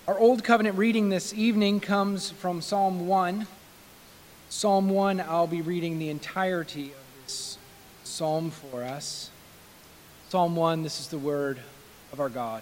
Our Old Covenant reading this evening comes from Psalm 1. Psalm 1, I'll be reading the entirety of this psalm for us. Psalm 1, this is the word of our God.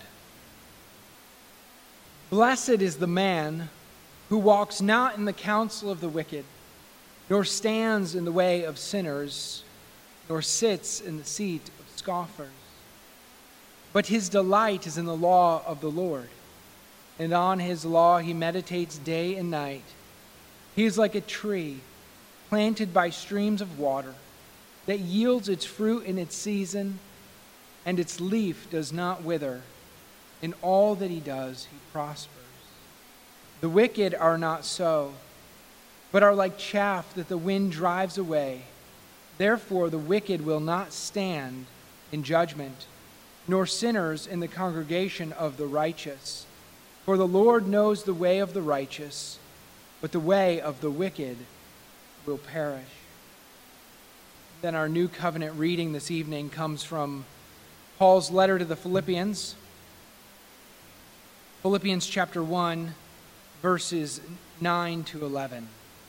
Blessed is the man who walks not in the counsel of the wicked, nor stands in the way of sinners, nor sits in the seat of scoffers. But his delight is in the law of the Lord, and on his law he meditates day and night. He is like a tree planted by streams of water that yields its fruit in its season, and its leaf does not wither. In all that he does, he prospers. The wicked are not so, but are like chaff that the wind drives away. Therefore the wicked will not stand in judgment, nor sinners in the congregation of the righteous. For the Lord knows the way of the righteous, but the way of the wicked will perish. Then our New Covenant reading this evening comes from Paul's letter to the Philippians. Philippians chapter 1, verses 9 to 11.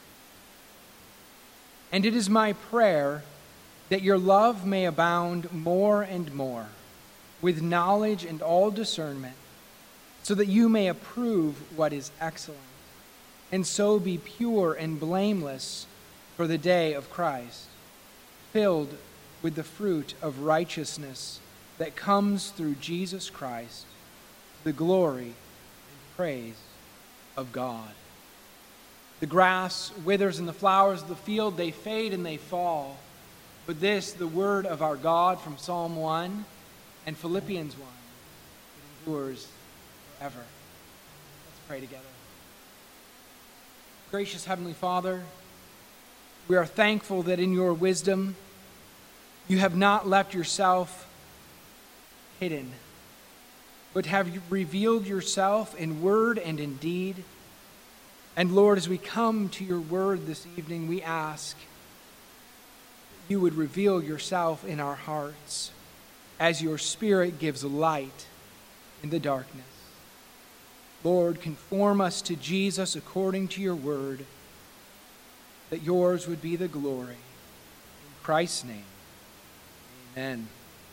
And it is my prayer that your love may abound more and more, with knowledge and all discernment, so that you may approve what is excellent, and so be pure and blameless for the day of Christ, filled with the fruit of righteousness that comes through Jesus Christ, the glory and praise of God. The grass withers and the flowers of the field, they fade and they fall. But this, the word of our God from Psalm 1 and Philippians 1, it endures forever. Let's pray together. Gracious Heavenly Father, we are thankful that in your wisdom you have not left yourself hidden, but have revealed yourself in word and in deed. And Lord, as we come to your word this evening, we ask that you would reveal yourself in our hearts as your Spirit gives light in the darkness. Lord, conform us to Jesus according to your word, that yours would be the glory. In Christ's name, amen.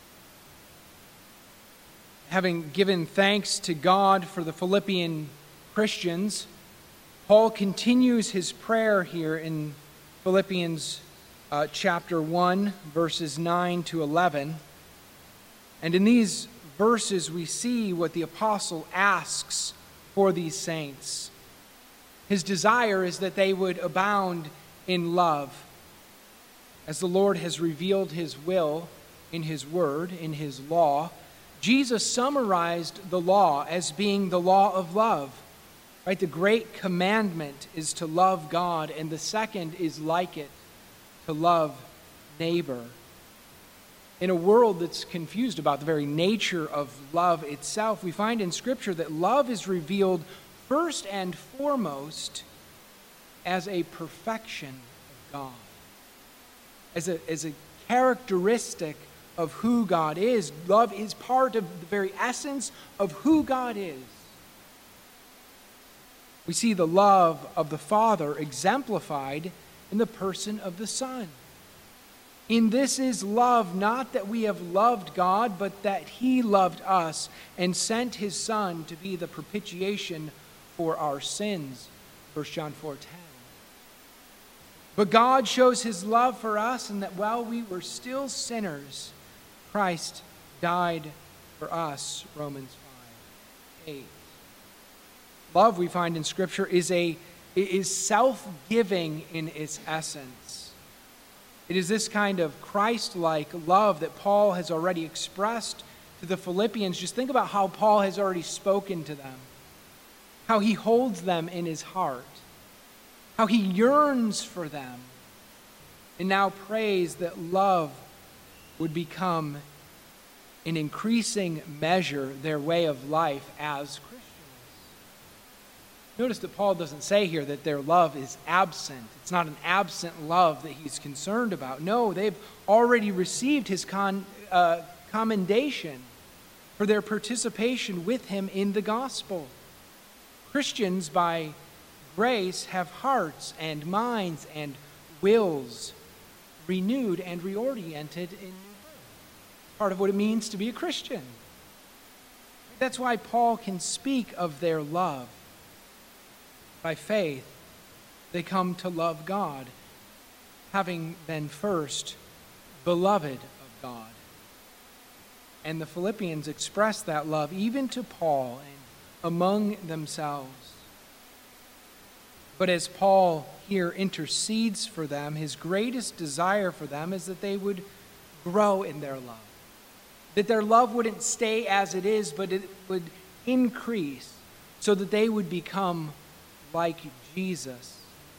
Having given thanks to God for the Philippian Christians, Paul continues his prayer here in Philippians chapter 1, verses 9 to 11. And in these verses, we see what the apostle asks for these saints. His desire is that they would abound in love, as the Lord has revealed his will in his word, in his law. Jesus summarized the law as being the law of love. Right? The great commandment is to love God, and the second is like it, to love neighbor. In a world that's confused about the very nature of love itself, we find in Scripture that love is revealed first and foremost as a perfection of God, as a characteristic of who God is. Love is part of the very essence of who God is. We see the love of the Father exemplified in the person of the Son. In this is love, not that we have loved God, but that he loved us and sent his Son to be the propitiation for our sins. 1 John 4:10. But God shows his love for us in that while we were still sinners, Christ died for us. Romans 5:8. Love, we find in Scripture, is self-giving in its essence. It is this kind of Christ-like love that Paul has already expressed to the Philippians. Just think about how Paul has already spoken to them, how he holds them in his heart, how he yearns for them, and now prays that love would become in increasing measure their way of life as Christians. Notice that Paul doesn't say here that their love is absent. It's not an absent love that he's concerned about. No, they've already received his commendation for their participation with him in the gospel. Christians, by grace, have hearts and minds and wills renewed and reoriented in part of what it means to be a Christian. That's why Paul can speak of their love. By faith, they come to love God, having been first beloved of God. And the Philippians express that love even to Paul and among themselves. But as Paul here intercedes for them, his greatest desire for them is that they would grow in their love. That their love wouldn't stay as it is, but it would increase so that they would become like Jesus.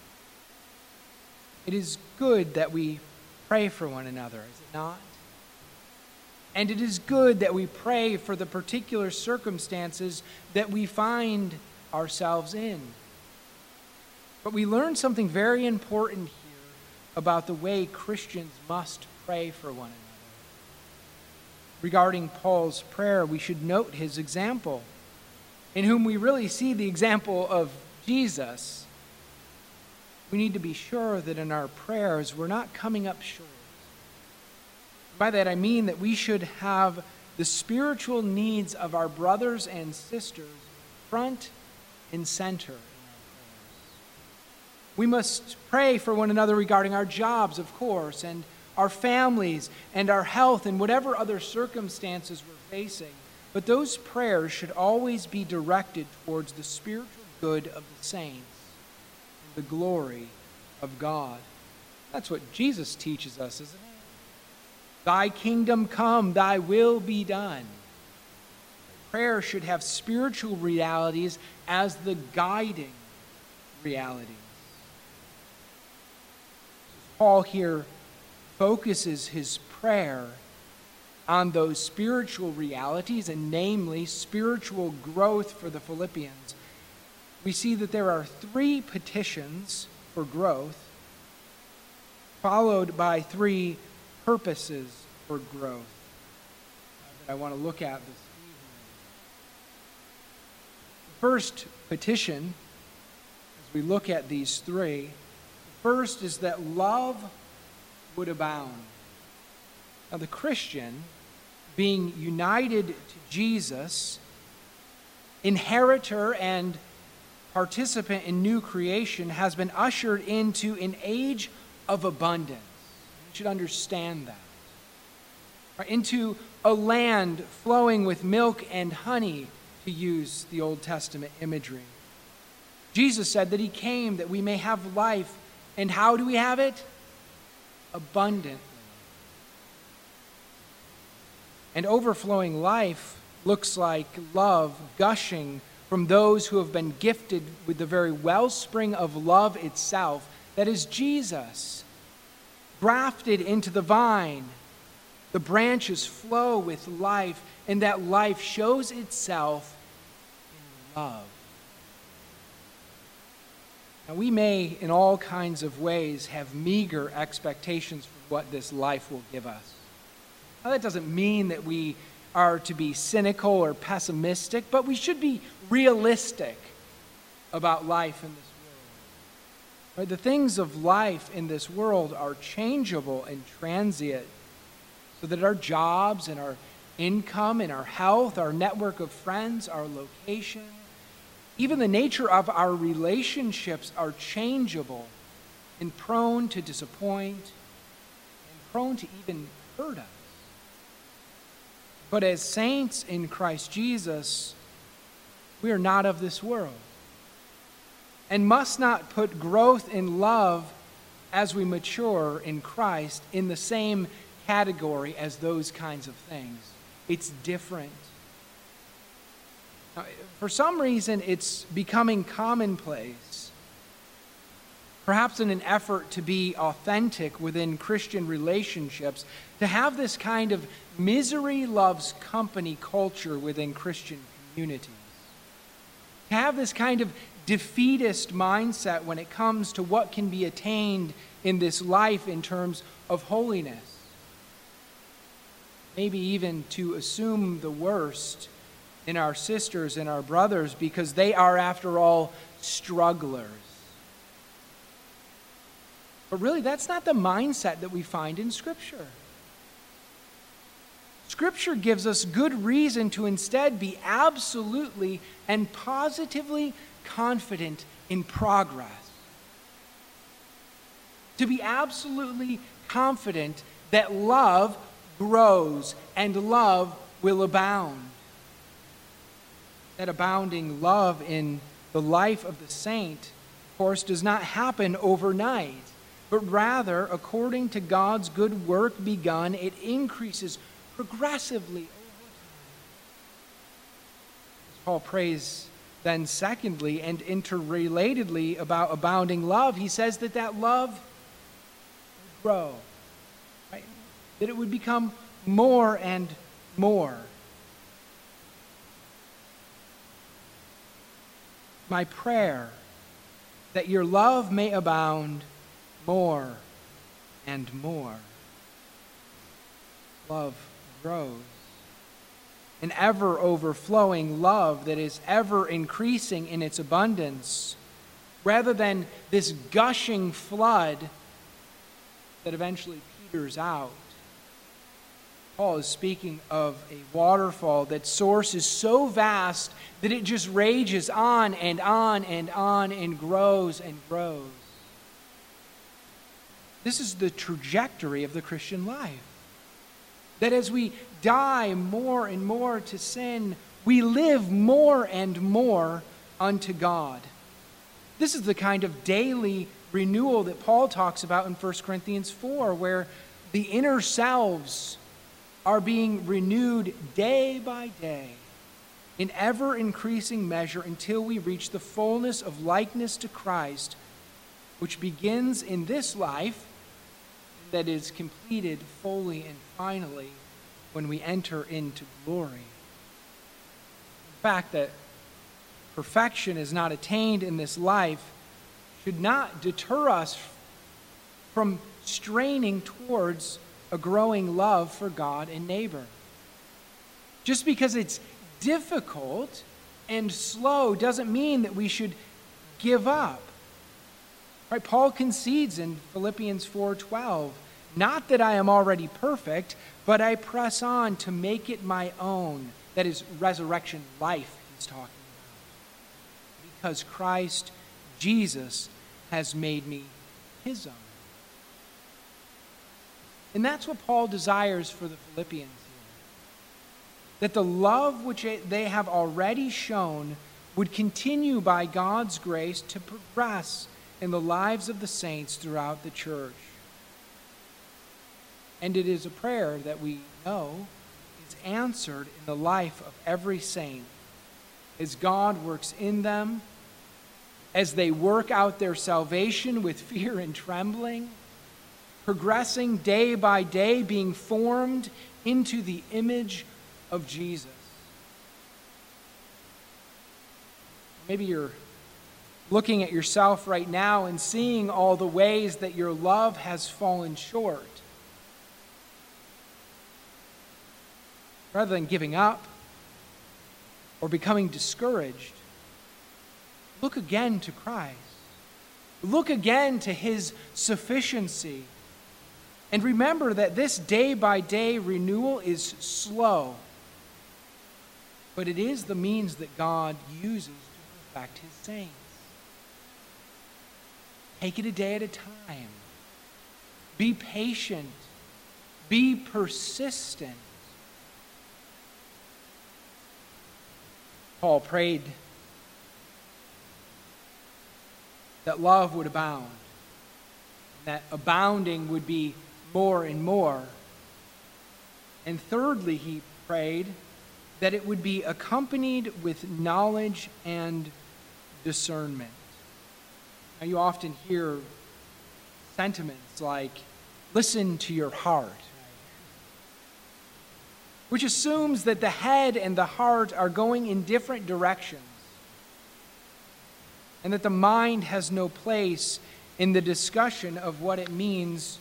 It is good that we pray for one another, is it not? And it is good that we pray for the particular circumstances that we find ourselves in. But we learn something very important here about the way Christians must pray for one another. Regarding Paul's prayer, we should note his example, in whom we really see the example of Jesus. We need to be sure that in our prayers we're not coming up short. By that I mean that we should have the spiritual needs of our brothers and sisters front and center in our prayers. We must pray for one another regarding our jobs, of course, and our families and our health and whatever other circumstances we're facing. But those prayers should always be directed towards the spiritual good of the saints and the glory of God. That's what Jesus teaches us, isn't it? Thy kingdom come, thy will be done. Prayer should have spiritual realities as the guiding realities. Paul here focuses his prayer on those spiritual realities, and namely spiritual growth for the Philippians. We see that there are 3 petitions for growth, followed by 3 purposes for growth that I want to look at this evening. The first petition, as we look at these 3, first is that love would abound. Now, the Christian, being united to Jesus, inheritor and participant in new creation, has been ushered into an age of abundance. You should understand that. Right? Into a land flowing with milk and honey, to use the Old Testament imagery. Jesus said that he came that we may have life. And how do we have it? Abundantly. And overflowing life looks like love gushing from those who have been gifted with the very wellspring of love itself, that is Jesus. Grafted into the vine, the branches flow with life, and that life shows itself in love. Now, we may, in all kinds of ways, have meager expectations for what this life will give us. Now, that doesn't mean that we are to be cynical or pessimistic, but we should be realistic about life in this world. Right? The things of life in this world are changeable and transient, so that our jobs and our income and our health, our network of friends, our location, even the nature of our relationships are changeable and prone to disappoint and prone to even hurt us. But as saints in Christ Jesus, we are not of this world and must not put growth in love as we mature in Christ in the same category as those kinds of things. It's different. Now, for some reason, it's becoming commonplace, perhaps in an effort to be authentic within Christian relationships, to have this kind of misery loves company culture within Christian communities. To have this kind of defeatist mindset when it comes to what can be attained in this life in terms of holiness. Maybe even to assume the worst in our sisters and our brothers because they are, after all, strugglers. But really, that's not the mindset that we find in Scripture. Scripture gives us good reason to instead be absolutely and positively confident in progress. To be absolutely confident that love grows and love will abound. That abounding love in the life of the saint, of course, does not happen overnight, but rather, according to God's good work begun, it increases progressively over time. As Paul prays then secondly and interrelatedly about abounding love, he says that love would grow, right? That it would become more and more. My prayer, that your love may abound more and more. Love grows. An ever overflowing love that is ever increasing in its abundance, rather than this gushing flood that eventually peters out. Paul is speaking of a waterfall that source is so vast that it just rages on and on and on and grows and grows. This is the trajectory of the Christian life. That as we die more and more to sin, we live more and more unto God. This is the kind of daily renewal that Paul talks about in 1 Corinthians 4, where the inner selves are being renewed day by day in ever-increasing measure until we reach the fullness of likeness to Christ, which begins in this life, that is completed fully and finally when we enter into glory. The fact that perfection is not attained in this life should not deter us from straining towards a growing love for God and neighbor. Just because it's difficult and slow doesn't mean that we should give up. Right? Paul concedes in Philippians 4:12, not that I am already perfect, but I press on to make it my own. That is resurrection life he's talking about. Because Christ Jesus has made me his own. And that's what Paul desires for the Philippians here. That the love which they have already shown would continue by God's grace to progress in the lives of the saints throughout the church. And it is a prayer that we know is answered in the life of every saint as God works in them, as they work out their salvation with fear and trembling, progressing day by day, being formed into the image of Jesus. Maybe you're looking at yourself right now and seeing all the ways that your love has fallen short. Rather than giving up or becoming discouraged, look again to Christ. Look again to his sufficiency. And remember that this day-by-day renewal is slow, but it is the means that God uses to perfect his saints. Take it a day at a time. Be patient. Be persistent. Paul prayed that love would abound, that abounding would be more and more. And thirdly, he prayed that it would be accompanied with knowledge and discernment. Now, you often hear sentiments like, listen to your heart, which assumes that the head and the heart are going in different directions, and that the mind has no place in the discussion of what it means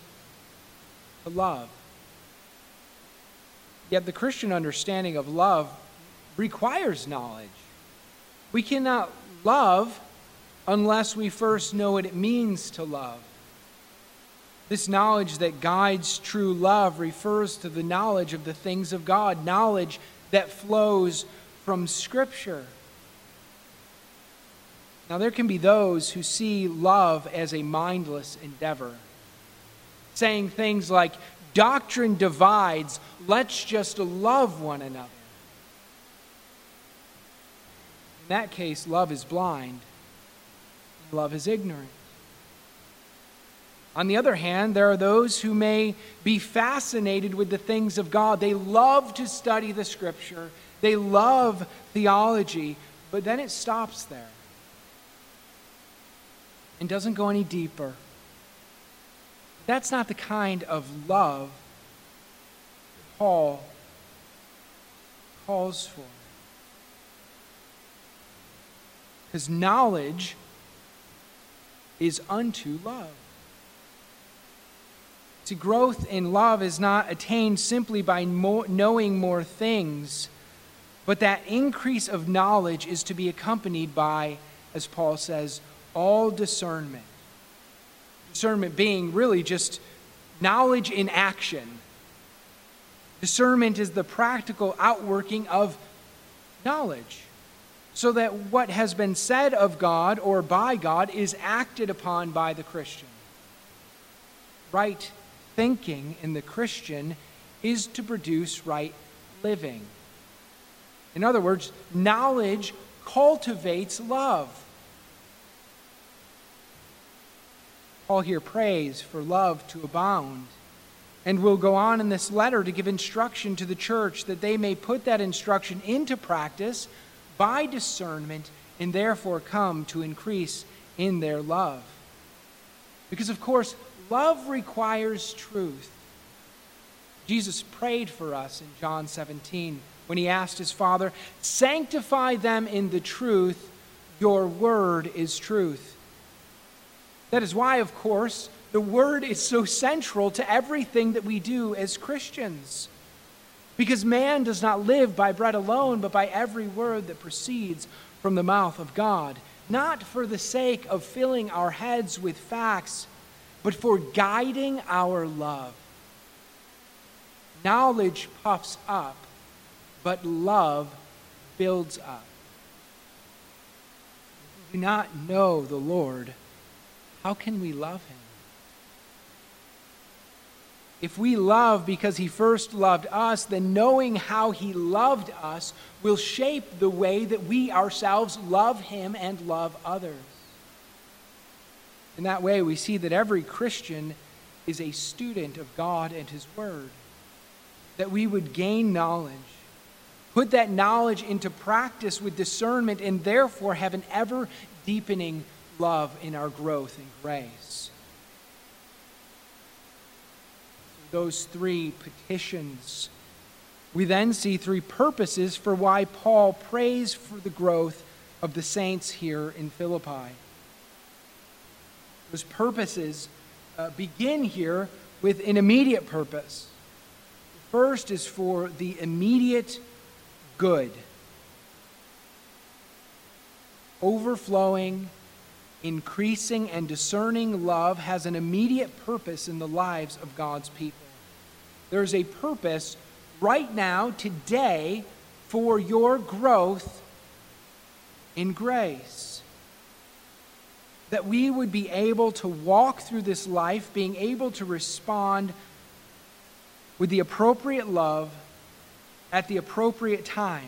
to love. Yet the Christian understanding of love requires knowledge. We cannot love unless we first know what it means to love. This knowledge that guides true love refers to the knowledge of the things of God, knowledge that flows from Scripture. Now, there can be those who see love as a mindless endeavor, saying things like, doctrine divides, let's just love one another. In that case, love is blind, and love is ignorant. On the other hand, there are those who may be fascinated with the things of God. They love to study the Scripture. They love theology, but then it stops there and doesn't go any deeper. That's not the kind of love that Paul calls for. Because knowledge is unto love. See, growth in love is not attained simply by knowing more things, but that increase of knowledge is to be accompanied by, as Paul says, all discernment. Discernment being really just knowledge in action. Discernment is the practical outworking of knowledge, so that what has been said of God or by God is acted upon by the Christian. Right thinking in the Christian is to produce right living. In other words, knowledge cultivates love. Paul here prays for love to abound, and will go on in this letter to give instruction to the church that they may put that instruction into practice by discernment and therefore come to increase in their love. Because, of course, love requires truth. Jesus prayed for us in John 17 when he asked his Father, "Sanctify them in the truth, your word is truth." That is why, of course, the word is so central to everything that we do as Christians. Because man does not live by bread alone, but by every word that proceeds from the mouth of God. Not for the sake of filling our heads with facts, but for guiding our love. Knowledge puffs up, but love builds up. If we do not know the Lord, how can we love him? If we love because he first loved us, then knowing how he loved us will shape the way that we ourselves love him and love others. In that way, we see that every Christian is a student of God and his word. That we would gain knowledge, put that knowledge into practice with discernment, and therefore have an ever-deepening love in our growth in grace. Those three petitions. We then see three purposes for why Paul prays for the growth of the saints here in Philippi. Those purposes begin here with an immediate purpose. The first is for the immediate good. Overflowing, increasing, and discerning love has an immediate purpose in the lives of God's people. There's a purpose right now, today, for your growth in grace. That we would be able to walk through this life, being able to respond with the appropriate love at the appropriate time.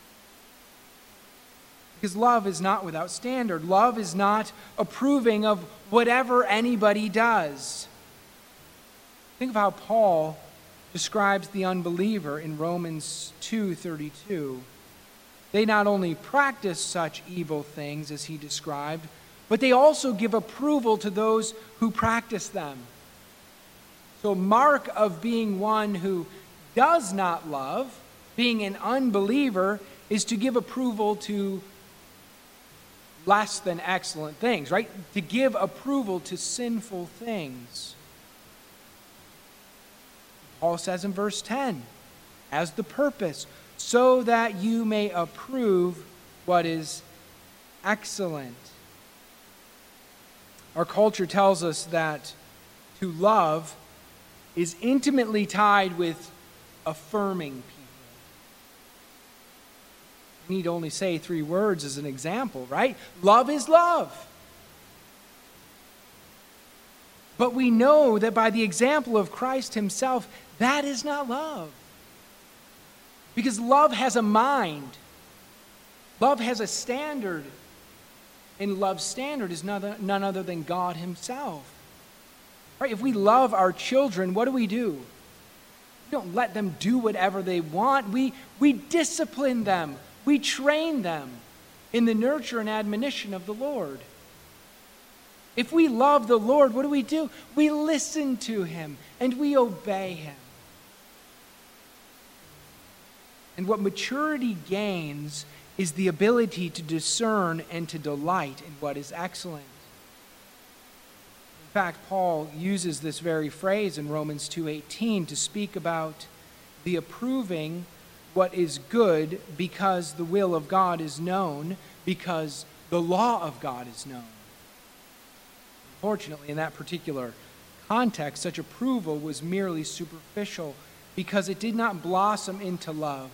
Because love is not without standard. Love is not approving of whatever anybody does. Think of how Paul describes the unbeliever in Romans 2:32. They not only practice such evil things as he described, but they also give approval to those who practice them. So, mark of being one who does not love, being an unbeliever, is to give approval to less than excellent things, right? To give approval to sinful things. Paul says in verse 10, as the purpose, so that you may approve what is excellent. Our culture tells us that to love is intimately tied with affirming people. I need only say 3 words as an example, right? Love is love. But we know that by the example of Christ himself, that is not love. Because love has a mind. Love has a standard. And love's standard is none other than God himself. Right? If we love our children, what do? We don't let them do whatever they want. We discipline them. We train them in the nurture and admonition of the Lord. If we love the Lord, what do? We listen to him and we obey him. And what maturity gains is the ability to discern and to delight in what is excellent. In fact, Paul uses this very phrase in Romans 2:18 to speak about the approving what is good because the will of God is known, because the law of God is known. Unfortunately, in that particular context, such approval was merely superficial because it did not blossom into love.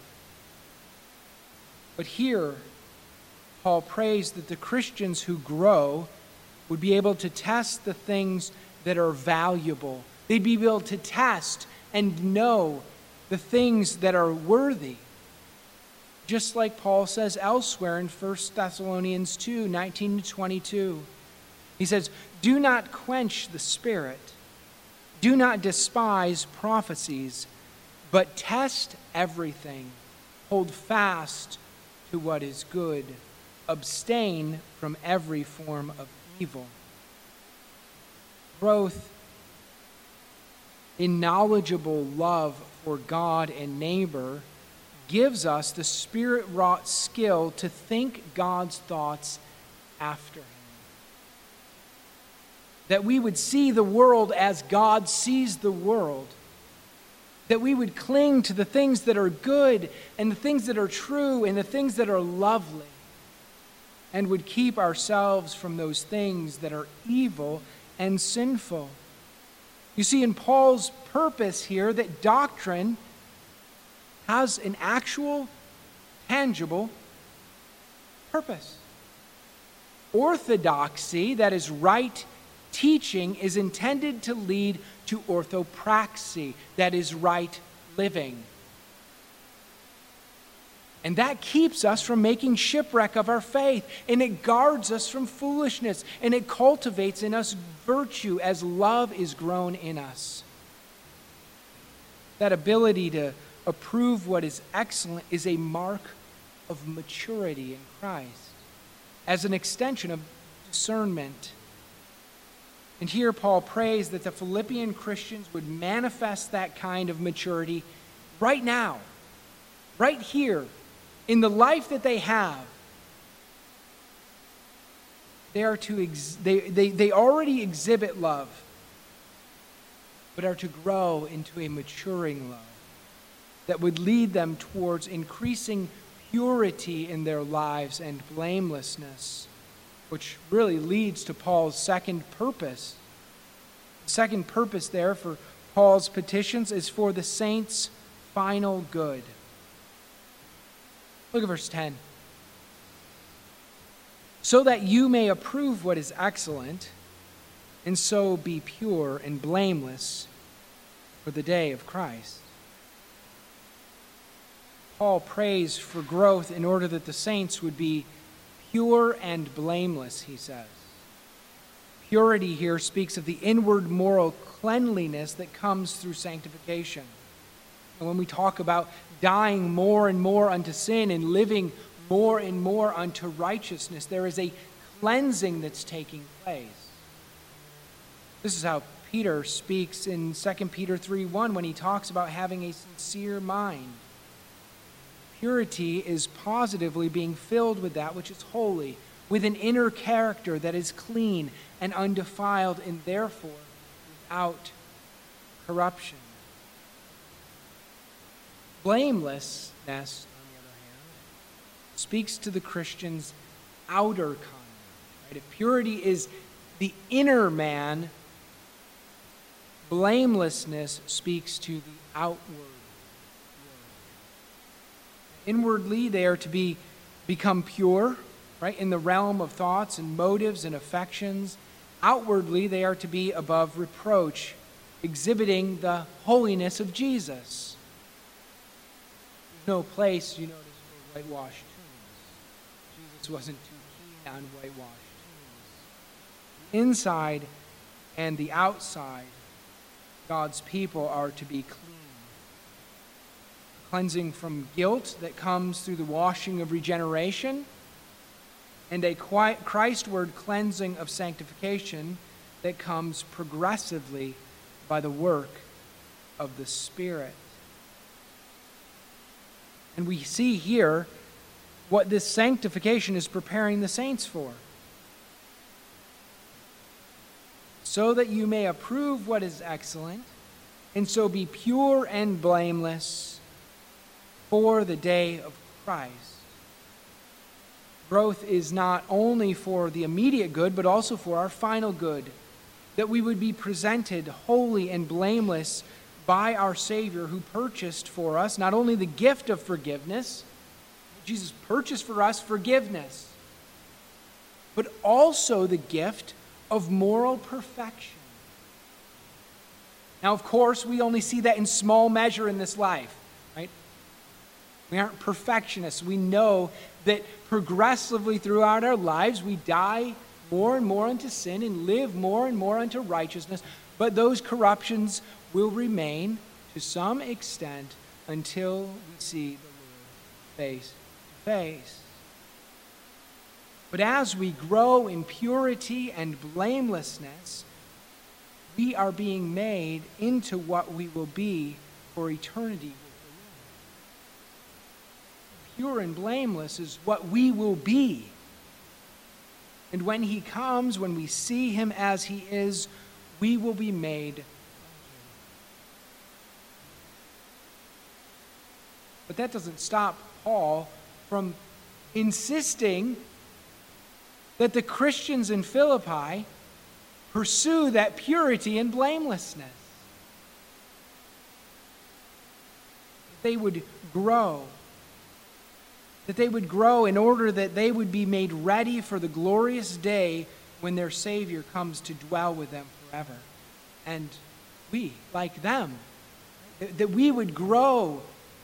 But here, Paul prays that the Christians who grow would be able to test the things that are valuable. They'd be able to test and know the things that are worthy. Just like Paul says elsewhere in 1 Thessalonians 2:19-22. He says, "Do not quench the spirit. Do not despise prophecies, but test everything. Hold fast to what is good. Abstain from every form of evil." Growth in knowledgeable love for God and neighbor gives us the Spirit-wrought skill to think God's thoughts after him. That we would see the world as God sees the world. That we would cling to the things that are good and the things that are true and the things that are lovely. And would keep ourselves from those things that are evil and sinful. You see, in Paul's purpose here, that doctrine has an actual, tangible purpose. Orthodoxy, that is right teaching, is intended to lead to orthopraxy, that is right living. And that keeps us from making shipwreck of our faith, and it guards us from foolishness, and it cultivates in us virtue as love is grown in us. That ability to approve what is excellent is a mark of maturity in Christ, as an extension of discernment. And here Paul prays that the Philippian Christians would manifest that kind of maturity right now, right here, in the life that they have. They already exhibit love, but are to grow into a maturing love that would lead them towards increasing purity in their lives and blamelessness, which really leads to Paul's second purpose. The second purpose there for Paul's petitions is for the saints' final good. Look at verse 10. "So that you may approve what is excellent, and so be pure and blameless for the day of Christ." Paul prays for growth in order that the saints would be pure and blameless, he says. Purity here speaks of the inward moral cleanliness that comes through sanctification. And when we talk about dying more and more unto sin and living more and more unto righteousness, there is a cleansing that's taking place. This is how Peter speaks in 2 Peter 3:1 when he talks about having a sincere mind. Purity is positively being filled with that which is holy, with an inner character that is clean and undefiled and therefore without corruption. Blamelessness, speaks to the Christian's outer conduct. Right? If purity is the inner man, blamelessness speaks to the outward world. Inwardly, they are to become pure, right, in the realm of thoughts and motives and affections. Outwardly, they are to be above reproach, exhibiting the holiness of Jesus. There's no place, you notice, for whitewashed tombs. Jesus wasn't too keen on whitewashed tombs. The inside and the outside, God's people are to be clean. Cleansing from guilt that comes through the washing of regeneration, and a Christward cleansing of sanctification that comes progressively by the work of the Spirit. And we see here what this sanctification is preparing the saints for. So that you may approve what is excellent, and so be pure and blameless for the day of Christ. Growth is not only for the immediate good, but also for our final good, that we would be presented holy and blameless by our Savior, who purchased for us not only the gift of forgiveness, Jesus purchased for us forgiveness, but also the gift of moral perfection. Now, of course, we only see that in small measure in this life, right? We aren't perfectionists. We know that progressively throughout our lives, we die more and more unto sin and live more and more unto righteousness, but those corruptions will remain to some extent until we see the Lord face to face. But as we grow in purity and blamelessness, we are being made into what we will be for eternity with the Lord. Pure and blameless is what we will be. And when He comes, when we see Him as He is, we will be made. But that doesn't stop Paul from insisting that the Christians in Philippi pursue that purity and blamelessness. That they would grow. That they would grow in order that they would be made ready for the glorious day when their Savior comes to dwell with them forever. And we, like them, that we would grow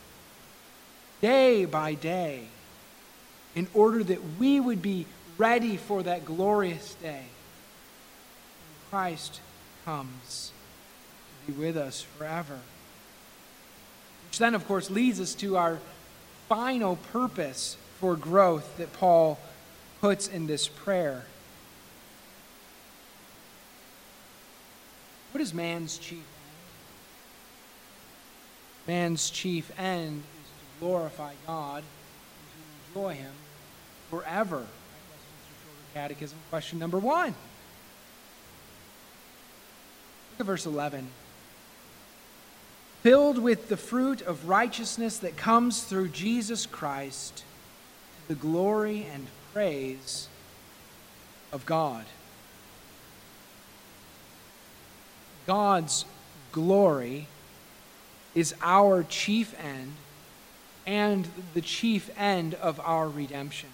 day by day in order that we would be ready for that glorious day when Christ comes to be with us forever. Which then, of course, leads us to our final purpose for growth that Paul puts in this prayer. What is man's chief end? Man's chief end is to glorify God and to enjoy Him forever. Westminster Shorter Catechism, question number 1. Look at verse 11. Filled with the fruit of righteousness that comes through Jesus Christ, to the glory and praise of God. God's glory is our chief end and the chief end of our redemption.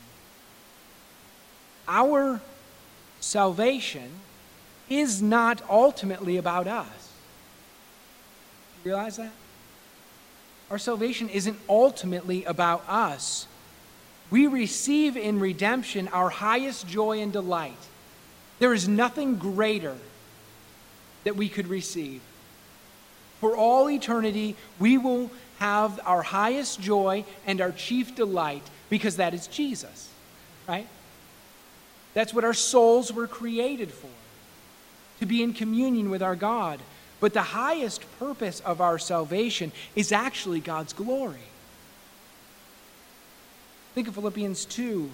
Our salvation is not ultimately about us. Do you realize that? Our salvation isn't ultimately about us. We receive in redemption our highest joy and delight. There is nothing greater that we could receive. For all eternity, we will have our highest joy and our chief delight because that is Jesus, right? That's what our souls were created for, to be in communion with our God. But the highest purpose of our salvation is actually God's glory. Think of Philippians 2,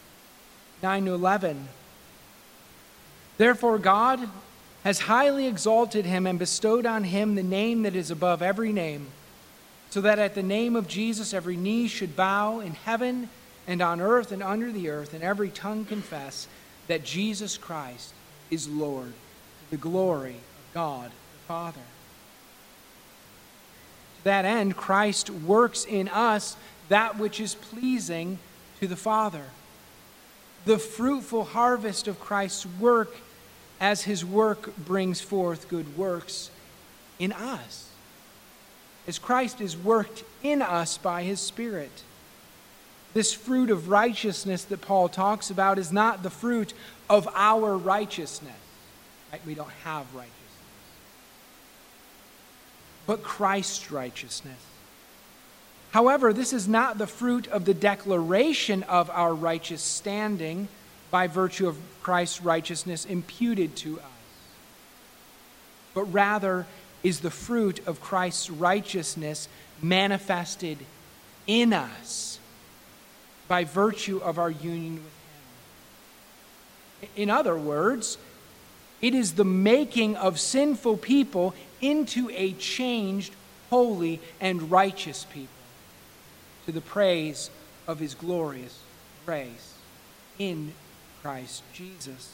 9-11. Therefore God has highly exalted him and bestowed on him the name that is above every name, so that at the name of Jesus every knee should bow in heaven and on earth and under the earth, and every tongue confess that Jesus Christ is Lord, to the glory of God the Father. To that end, Christ works in us that which is pleasing to the Father. The fruitful harvest of Christ's work as his work brings forth good works in us, as Christ is worked in us by his Spirit. This fruit of righteousness that Paul talks about is not the fruit of our righteousness. Right? We don't have righteousness. But Christ's righteousness. However, this is not the fruit of the declaration of our righteous standing by virtue of Christ's righteousness imputed to us, but rather is the fruit of Christ's righteousness manifested in us by virtue of our union with him. In other words, it is the making of sinful people into a changed, holy, and righteous people, to the praise of his glorious grace in Christ Jesus.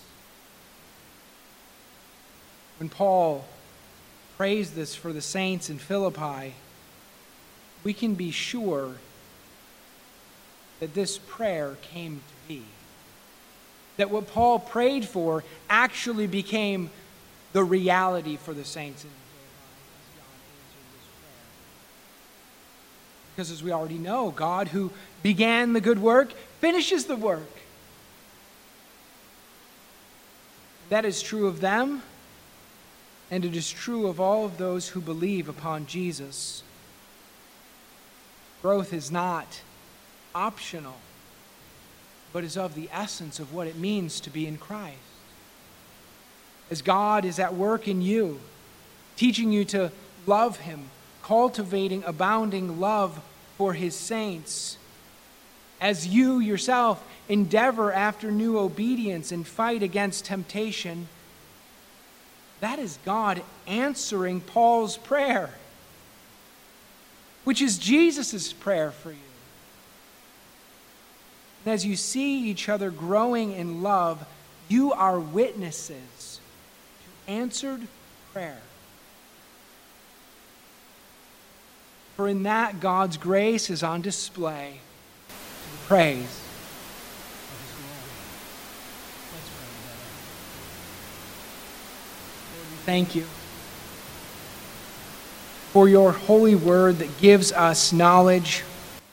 When Paul prays this for the saints in Philippi, we can be sure that this prayer came to be. That what Paul prayed for actually became the reality for the saints in Philippi as God answered this prayer. Because as we already know, God who began the good work finishes the work. That is true of them, and it is true of all of those who believe upon Jesus. Growth is not optional, but is of the essence of what it means to be in Christ. As God is at work in you, teaching you to love him, cultivating abounding love for his saints, as you yourself endeavor after new obedience and fight against temptation, that is God answering Paul's prayer, which is Jesus' prayer for you. And as you see each other growing in love, you are witnesses to answered prayer. For in that, God's grace is on display to the praise of his glory. Let's pray together. Lord, we thank you for your holy word that gives us knowledge,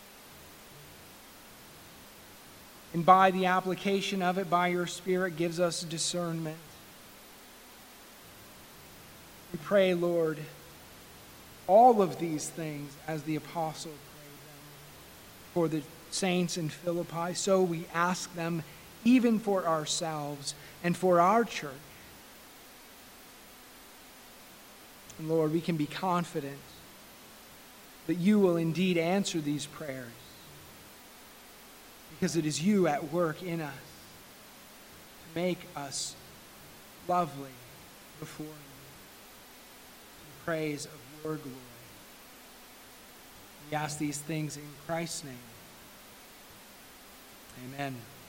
and by the application of it, by your Spirit, gives us discernment. We pray, Lord, all of these things as the apostle prayed them for the saints in Philippi, so we ask them even for ourselves and for our church. And Lord, we can be confident that you will indeed answer these prayers, because it is you at work in us to make us lovely before you, in praise of your glory. We ask these things in Christ's name. Amen.